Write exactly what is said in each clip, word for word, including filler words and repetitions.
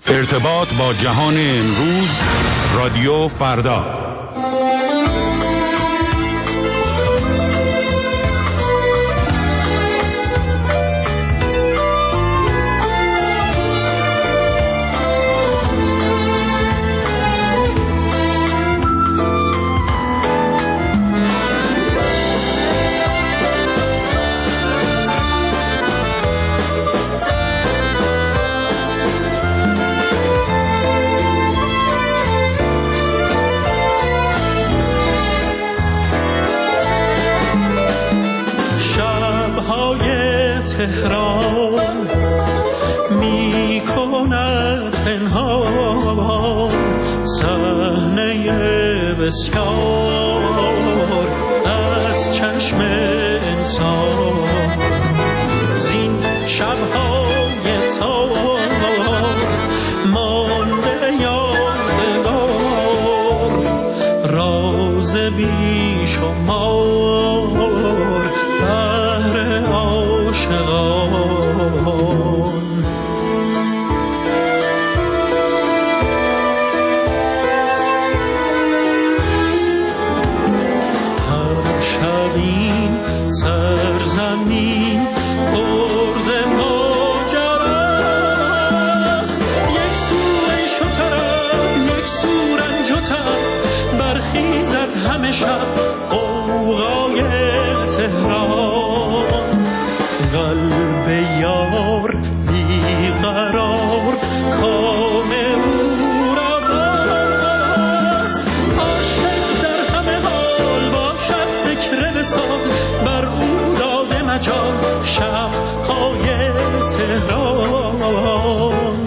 ارتباط با جهان امروز، رادیو فردا. تهران می کند پنهان صحنه بسیار از چشم انسان. زین شب‌های تار مانده یادگار، راز بی شمار بهر عاشقان. هر شب این سرزمین پرز ماجراست، یک سو عیش و طرب یک سو رنج و تب، برخیزد همه شب غوغای تهران. قلب یار بیقرار کام او را بست، عاشق در همه حال باشد فکر وصال، بر او داده مجال شب‌های تهران.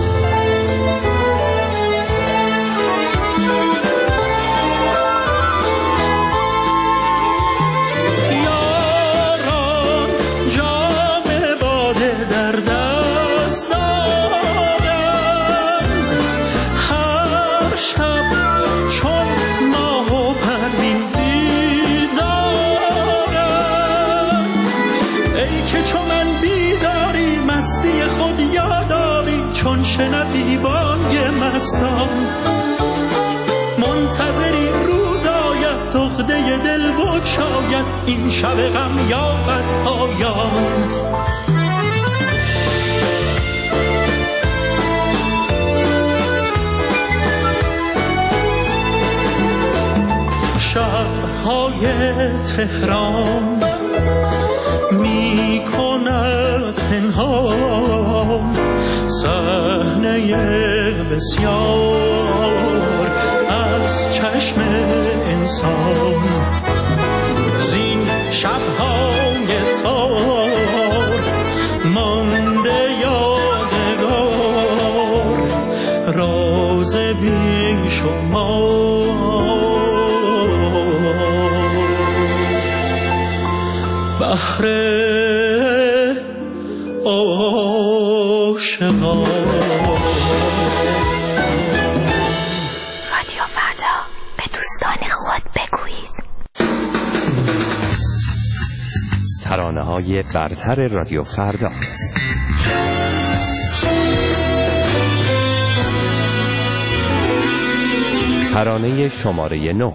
چون شنوی بانگ مستان، منتظری روز آید دغده دل بگشاید، این شب غم یابد پایان. شب‌های تهران می کند پنهان صحنه بسیار از چشم انسان. زین شب‌های تار مانده یادگار، راز بی شمار بهر عاشقان. رادیو فردا، به دوستان خود بگویید. ترانه‌های برتر رادیو فردا. ترانه شماره نه.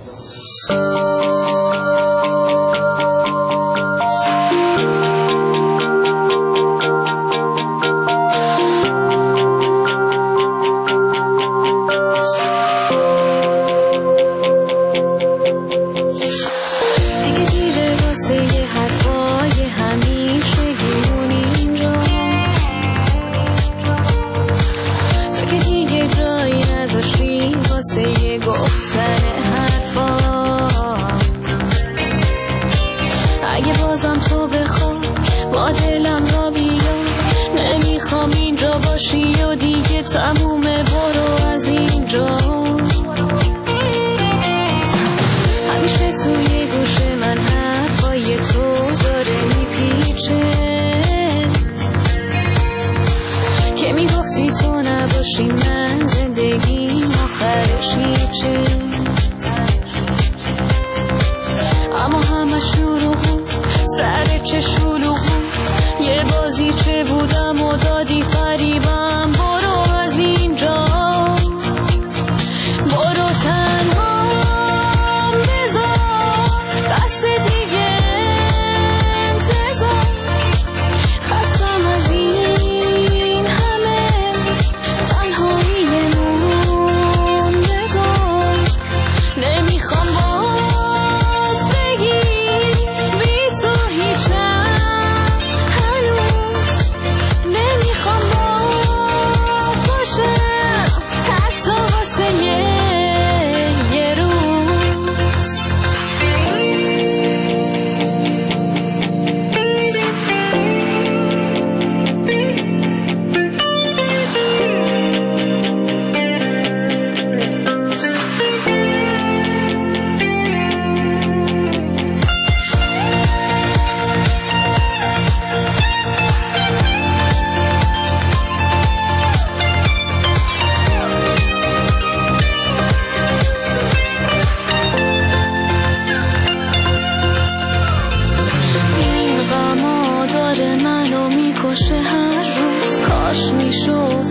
تمومه برو از اینجا. همیشه توی گوش من حرفای تو داره میپیچه که میگفتی تو نباشی من زندگیم آخرش هیچه. اما همه شروع سر چه شلوغ یه بازی چه بودم و دادی فریبم. برو از اینجا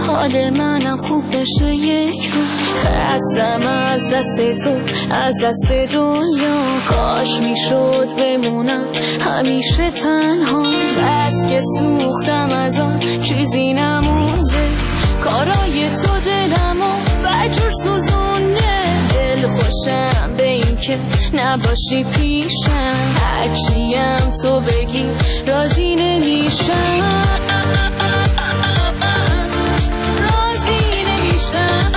حال منم خوب بشه یک روز. خستم از دست تو، از دست دنیا، کاش میشد بمونم همیشه تنها. بس که سوختم از آن چیزی نمونده، کارای تو دلمو بجور سوزونه. دل خوشم به این که نباشی پیشم، هرچیم تو بگی راضی نمیشم، راضی نمیشم،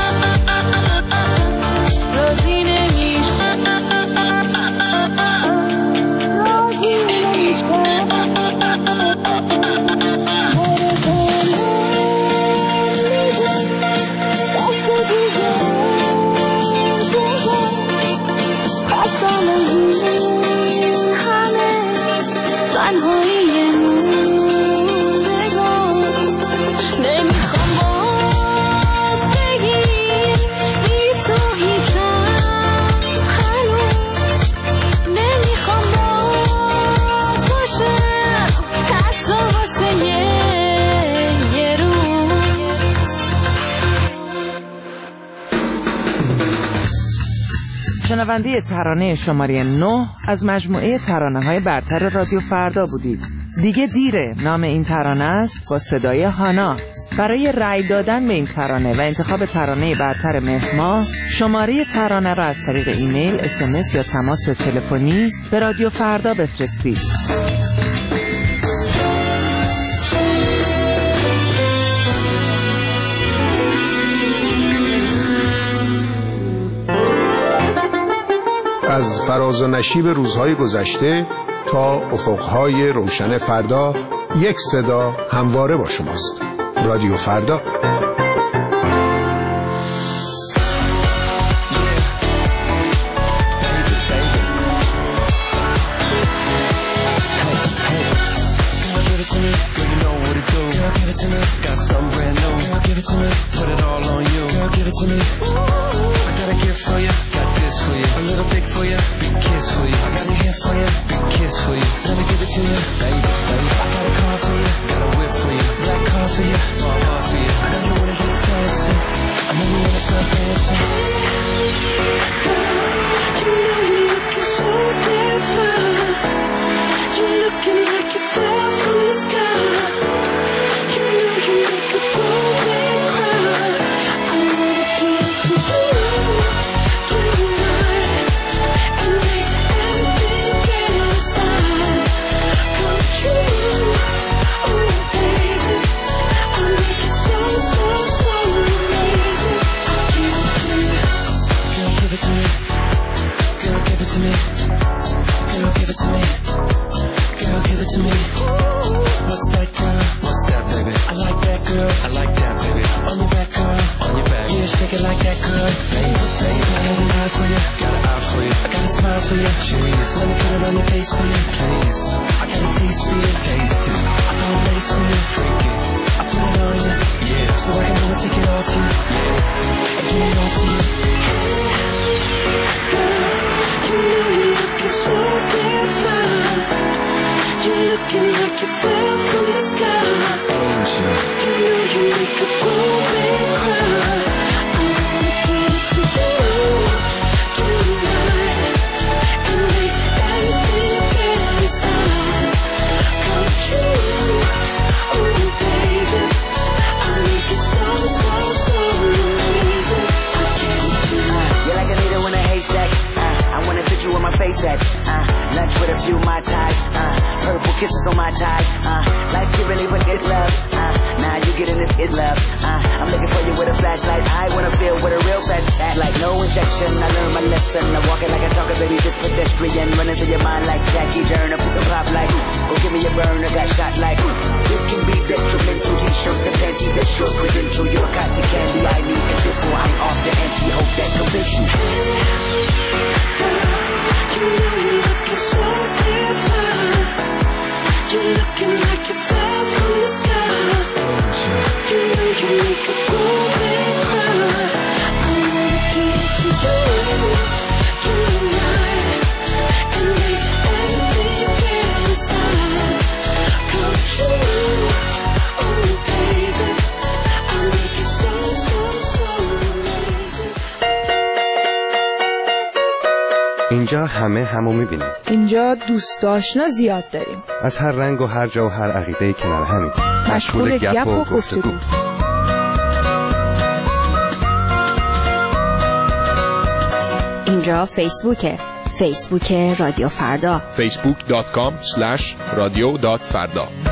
راضی نمیشم، راضی نمیشم. شنونده ترانه شماره نه از مجموعه ترانه‌های برتر رادیو فردا بودید. دیگه دیره نام این ترانه است با صدای هانا. برای رأی دادن به این ترانه و انتخاب ترانه برتر مهر ماه، شماره ترانه را از طریق ایمیل، اس ام اس یا تماس تلفنی به رادیو فردا بفرستید. از فراز و نشیب روزهای گذشته تا افقهای روشن فردا، یک صدا همواره با شماست. رادیو فردا. For you, a little big for you, big kiss for you. I got a hit for you, big kiss for you. Let me give it to you, baby, baby. I got a car for you, got a whip for you. Black car for you, my heart for you. I know you wanna get fancy, I know you wanna start dancing. Girl, you know you're looking so damn fine. You're looking like you fell from the sky. You know you make a grown man cry. I wanna give it to you. To me, girl, give it to me, girl, give it to me. What's that, girl? What's that, baby? I like that, girl. I like that, baby. On your back, girl. On your back. Yeah, shake it like that, girl. Baby, baby, I got an eye for you, got an eye for you. I got a smile for you, cheese. Let me put it on your face for you, please. I got a taste for you, taste it. I got a lace for you, freak it. I put it on you, yeah. So I can never take it off you, yeah. I give it off to you. Girl, you know you're looking so damn fine. You're looking like you fell from the sky. Angel, you know you make a grown man cry. I wanna give it to you tonight and make everything you fantasize come true. Oh baby, I'll make it so, so, so amazing. I can't do it. You're like a needle in a haystack. I wanna sit you where my face at, uh, lunch with a few my ties, uh, purple kisses on my tie, uh, life giving even it love, uh, now you getting this it love, uh, I'm looking for you with a flashlight, I wanna feel with a real fat chat, like no injection, I learned my lesson, I'm walking like a talker, baby, this pedestrian, running through your mind like Jackie Turner, piece of pop like, go give me a burner, got shot like, this can be detrimental, t-shirt to panty, that's your credential, you're cotton candy, I need a pistol, I'm off the N C, hope that convince you. You know you're looking so damn fine. You're looking like you fell from the sky. You know you make a grown man cry. I wanna give it to you tonight and make everything you fantasize come true. Oh baby, I'll make it اینجا همه همو میبینیم. اینجا دوست آشنا زیاد داریم. از هر رنگ و هر جا و هر عقیده کنار همین. مشغول گپ و گفتگو. اینجا فیسبوکه. فیسبوک رادیو فردا. فیسبوک دات کام اسلش رادیو دات فردا.